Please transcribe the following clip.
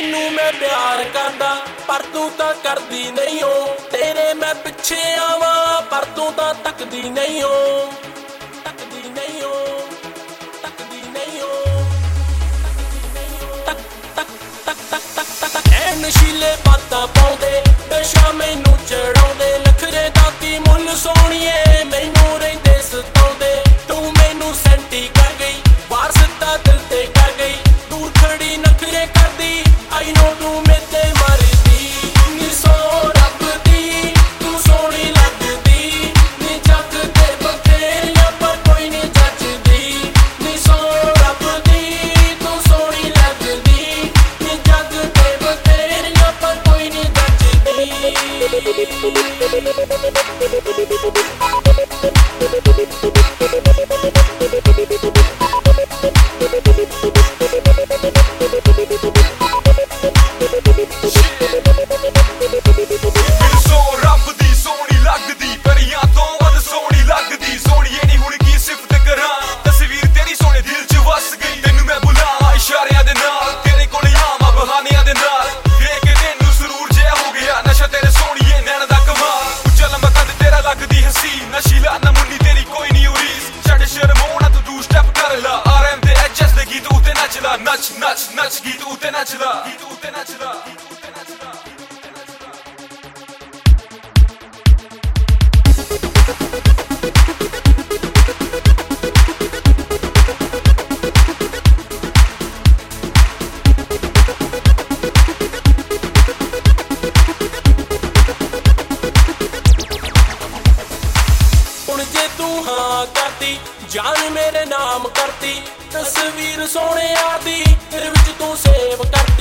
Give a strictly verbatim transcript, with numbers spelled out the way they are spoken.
ਤੈਨੂੰ ਮੈਂ ਪਿਆਰ ਕਰਦਾ ਪਰ ਤੂੰ ਤਾਂ ਕਰਦੀ ਨਹੀਂ ਓ। ਤੇਰੇ ਮੈਂ ਪਿੱਛੇ ਆਵਾਂ ਪਰ ਤੂੰ ਤਾਂ ਤੱਕਦੀ ਨਹੀਂ ਓ, ਤੱਕਦੀ ਨਹੀਂ ਓ, ਤੱਕਦੀ ਨਹੀਂ ਓ, ਤੱਕ ਤੱਕ ਤੱਕ ਤੱਕ ਤੱਕ ਤੱਕ। ਐ ਨਸ਼ੀਲੇ ਬਾਤਾਂ ਪਾਉਂਦੇ ਨਸ਼ਾ ਮੈਨੂੰ ਚੜਾਉਂਦੇ, ਨਖਰੇ ਦਾਤੀ ਮੁੱਲ ਸੋਹਣੀਏ ਮੈਨੂੰ ਰਹਿੰਦੇ ਸਤਾਉਂਦੇ। ਤੂੰ ਮੈਨੂੰ ਸੈਂਟੀ ਕਰ ਗਈ ਵਾਰ ਸਿੱਧਾ ਦਿਲ ਤੇ ਕਰ ਗਈ, ਦੂਰ ਖੜੀ ਨਖਰੇ ਕਰਦੀ ਆਈ ਨੋ ਤੂੰ ਮੇਤੇ ਮਰਦੀ। ਨੀ ਸੋ ਰੱਬ ਦੀ ਤੂੰ ਸੋਹਣੀ ਲੱਗਦੀ, ਨੀ ਜੱਗ ਤੇ ਬਥੇਰੀਆਂ ਪਰ ਕੋਈ ਨੀ ਜੱਜਦੀ। ਨੀ ਸੋ ਰੱਬ ਦੀ ਤੂੰ ਸੋਹਣੀ ਲੱਗਦੀ, ਨੀ ਜੱਗ ਤੇ ਬਥੇਰੀਆਂ ਪਰ ਕੋਈ ਨੀ ਜੱਜਦੀ। ਨਸ਼ੀਲਾ ਨਾ ਮੁੰਨੀ ਤੇਰੀ ਕੋਈ ਨੀ ਉਰੀਸ, ਛੱਡ ਸ਼ਰਮੋਣਾ ਤੂੰ ਦੂ ਸਟੈਪ ਕਰ ਲਾ। ਆਰ ਐਮ ਤੇ ਐਚ ਐਸ ਦੇ ਗੀਤ ਉੱਤੇ ਨੱਚ ਲਾ, ਨੱਚ ਨੱਚ ਨੱਚ ਗੀਤ ਉੱਤੇ ਨੱਚ ਲਾ, ਗੀਤ ਉੱਤੇ ਨੱਚ ਲਾ, ਗੀਤ ਉੱਤੇ ਨੱਚ ਲਾ। ਜੇ ਤੂੰ ਹਾਂ ਕਰਦੀ ਜਾਨ ਮੇਰੇ ਨਾਮ ਕਰਦੀ, ਤਸਵੀਰ ਸੋਹਣਿਆਂ ਦੀ ਤੇਰੇ ਵਿੱਚ ਤੂੰ ਸੇਵ ਕਰਦੀ।